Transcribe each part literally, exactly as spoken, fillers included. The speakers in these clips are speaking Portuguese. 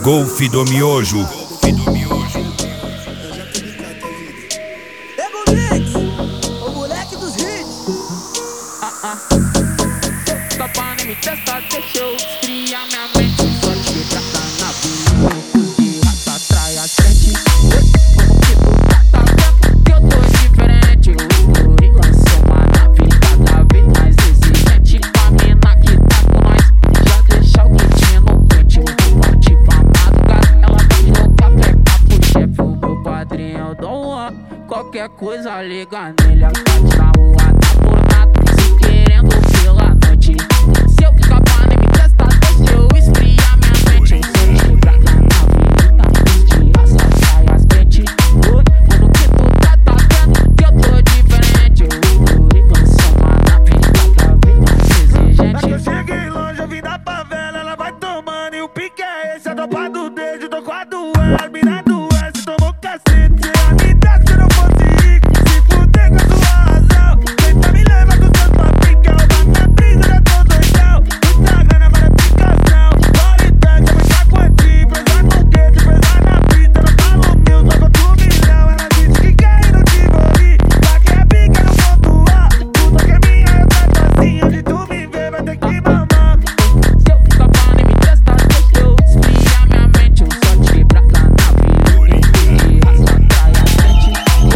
Golf do Miojo. Pega o mix, o moleque dos hits. Ah, ah. Escapando e me testa, deixa eu esfriar minha mente. Só te trata na vida, de raça atrai a frente. Como que tu tá, tá vendo que eu tô diferente? Eu estourei, lancei uma nave cada vez mais exigente. A mina que tá com nós já deixa o quentinho no pente. Eu vou partir pra madrugada, ela vai jogar pegar pro chefe. O meu padrinho é o Dom Juan. Qualquer coisa liga nele, a parte na rua tá por nada. Se querendo pela noite, se eu escapar nem me testa, deixa eu esfriar minha mente. Eu sou de prata na avenida, de raça sai as crentes. Oi, como que tu tá, tá vendo que eu tô diferente? Eu estourei, lancei uma nave cada vez mais exigente. Mas que eu cheguei longe, eu vim da favela, ela vai tomando e o pique é esse. A tropa do dedo, tô com a do ar, mina do S, tomou cacete. Se ela me desse, eu não fosse rico, se fuder com a sua razão. Tenta me levar com seus papinhos, que eu bato na brisa, já tô doidão. Muita grana, várias picação. Bora e teste, eu vou estar quantinho. Pesar no gueto, pesar na pista. Não falo mil, só conto um milhão. Ela disse que quer ir no Tivoli, só que a pica no ponto A. Puta que é minha, eu trato assim. Onde tu me vê, vai ter que mamar. Se eu escapar nem me testa, deixa eu esfriar minha mente. Eu só te prata na vida, de raça atrai a frente.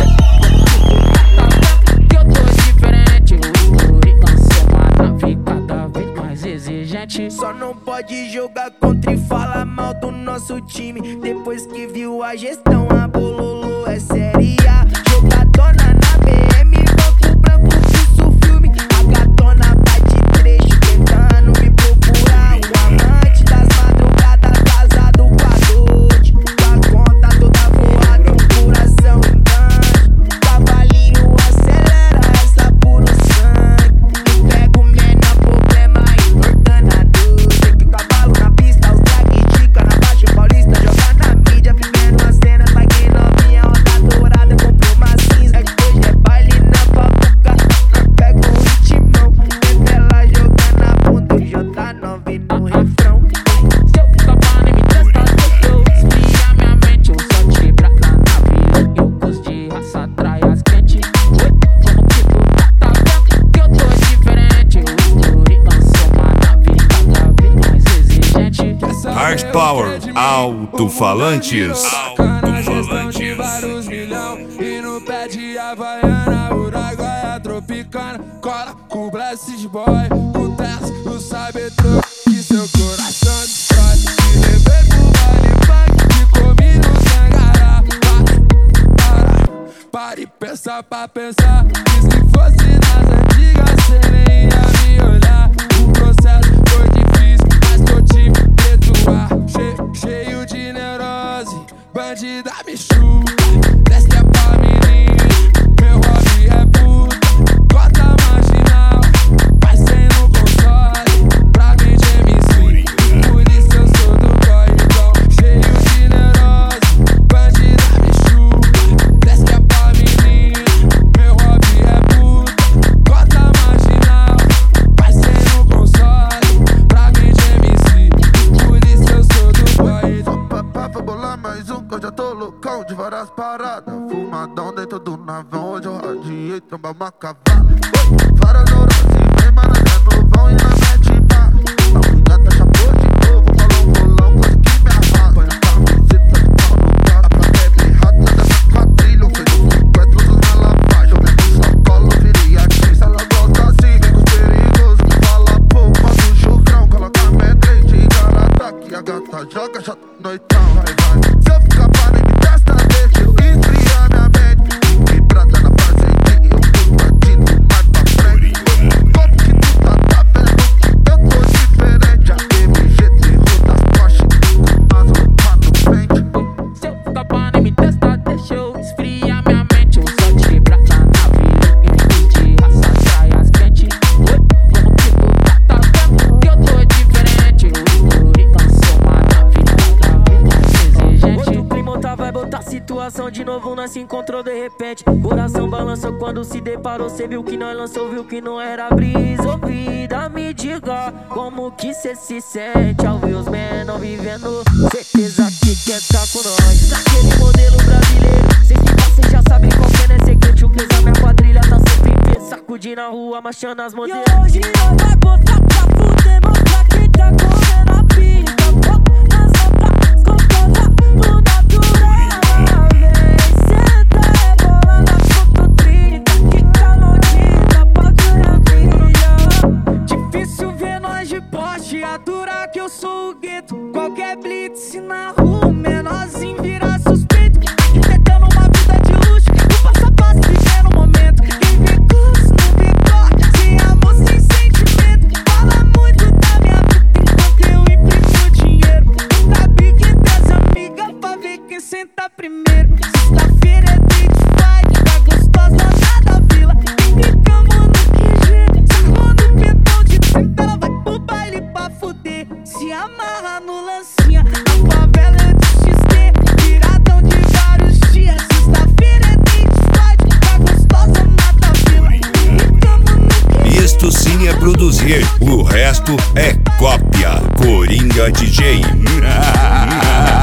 Que eu tô diferente, eu estourei, lancei uma nave cada vez mais exigente. Só não pode jogar contra e falar mal do nosso time. Depois que viu a gestão, a bololô é séria. Jogadona na B M, banco branco, pulso filme. A gatona bate trecho, tentando me procurar. O amante das madrugadas, casado com a noite. Com a conta toda voada, um coração engano. Cavalinho acelera, essa puro sangue. Eu pego o menor problema, importando a dúvida. Que cavalo na pista, os drag dica na baixa paulista. Joga na mídia, vivendo a cena. Vai que novinha, onda dourada, comprou uma cinza. É que hoje é baile na fabuca. Pega o ritmão, vê ela jogando a bunda. O J nove no refrão. Se eu escapar nem me testa, deixa eu esfriar minha mente. Eu só te prata na vida, eu gosto de raça atrai as crentes. Como que tu tá, tá vendo que eu tô diferente? Eu estourei, lancei uma nave cada vez mais exigente. Hard Power, alto-falantes. Na gestão de vários milhão e no pé de Havaiana, Uruguaia tropicana. Cola com o Blessed Boy, com o Tess, o Cybertruck, que seu coração destrói. Te levei pro baile funk, te comi no Tangará. Para, para e pensa pra pensar, que se fosse nas antigas cê nem ia me olhar. O processo foi difícil, mas tô te perdoar. Cheio, cheio de neurose, bandida me chuta. Desce é pra menina, meu hobby é puta. Cota marginal, vai sem no console. Pra mim de M C, por isso eu sou do corridão. Cheio de neurose, bandida me chuta. Desce é pra menina, meu hobby é puta. Cota marginal, vai sem no console. Pra mim de M C, por isso eu sou do corridão. Papá, vou bolar mais um que eu já tô loucão de várias paradas. Fumadão dentro do navão, hoje eu radiei, tromba uma cavala. Várias neuroses, vem mano, é novão e na mete baixo. A mulher tá chapou de novo, rolou um bolão, coisa que me arrasa. Põe a camiseta de pau no carro, a plaquete errada da minha quadrilha. Fez um sequestro na lavagem, eu lembro sacola, virei artista. Ela gosta assim, vem com os perigosos, fala pouco, faz o chucrão. Coloca a medrente e cara ataque, a gata joga, já noitão, vai, vai. Se eu ficar pra nem me testa, deixa eu esfriar minha mente. Que prata na fazendinha, eu fui bandido mais pra frente. Como que tu tá, tá vendo? Eu tô diferente, a M G T rodas Porsche, com as roupas no pente. Se eu escapar nem me testa, deixa eu esfriar minha mente. Eu só te prata na vida, eu de raça atrai as crentes. Como que tu tá, tá vendo que eu tô diferente? Eu estourei, lancei uma nave cada vez mais exigente. novo, nós se encontrou de repente. Coração balançou quando se deparou. Cê viu que nós lançou, viu que não era brisa. Ô vida, me diga como que cê se sente ao ver os menor vivendo. Certeza que quer tá com nós, naquele modelo brasileiro. Cês que passem já sabem qual que é, né? Cê quente o clesa, minha quadrilha tá sempre em pé. Sacudindo a rua, marchando as modelos. E hoje nós vai botar pra fuder, mostrar que tá comendo a pica. Dança pra escotada no natural. Vem, senta, rebolando a foto trinta. Fica maldita pra ganhar brilha. Difícil ver nós de poste, aturar que eu sou o gueto. Qualquer blitz na rua, menorzinho vira suspeito. Tentando uma vida de luxo, o passo a passo vivendo o momento. Quem vê curso não vê corte, sem amor, sem sentimento. Fala muito da minha vida enquanto eu imprimo dinheiro. Sabe que tem amiga pra ver quem senta primeiro. Sexta-feira é date fight, tá gostosa lá da vila. E ficamos no Q G, sacou no pentão de trinta. Ela vai pro baile pra fuder, se amarra no lancinha. A favela é de X T, viradão de vários dias. Sexta-feira é date fight, tá gostosa lá da vila. E ficamos no Q G. Isto sim é produzir, o resto é cópia. Coringa D J.